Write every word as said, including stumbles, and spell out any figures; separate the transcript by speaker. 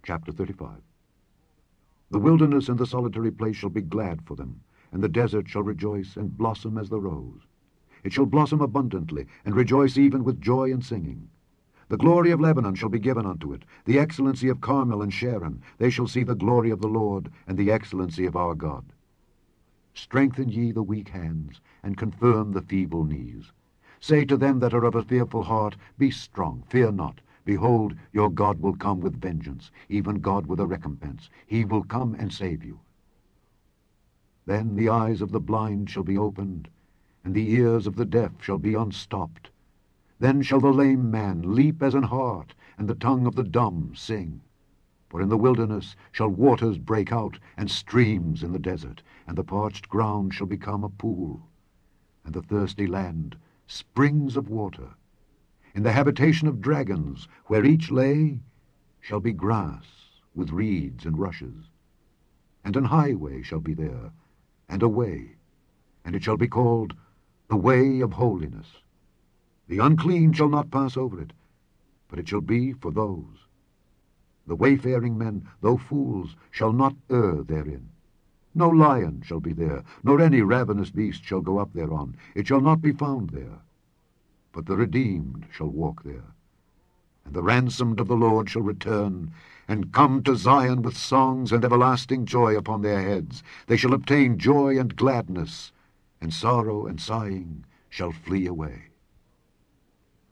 Speaker 1: Chapter thirty-five. The wilderness and the solitary place shall be glad for them, and the desert shall rejoice and blossom as the rose. It shall blossom abundantly, and rejoice even with joy and singing. The glory of Lebanon shall be given unto it, the excellency of Carmel and Sharon. They shall see the glory of the Lord, and the excellency of our God. Strengthen ye the weak hands, and confirm the feeble knees. Say to them that are of a fearful heart, Be strong, fear not. Behold, your God will come with vengeance, even God with a recompense. He will come and save you. Then the eyes of the blind shall be opened, and the ears of the deaf shall be unstopped. Then shall the lame man leap as an hart, and the tongue of the dumb sing. For in the wilderness shall waters break out, and streams in the desert, and the parched ground shall become a pool, and the thirsty land springs of water. In the habitation of dragons, where each lay, shall be grass with reeds and rushes. And an highway shall be there, and a way, and it shall be called the way of holiness. The unclean shall not pass over it, but it shall be for those. The wayfaring men, though fools, shall not err therein. No lion shall be there, nor any ravenous beast shall go up thereon. It shall not be found there. But the redeemed shall walk there. And the ransomed of the Lord shall return, and come to Zion with songs and everlasting joy upon their heads. They shall obtain joy and gladness, and sorrow and sighing shall flee away.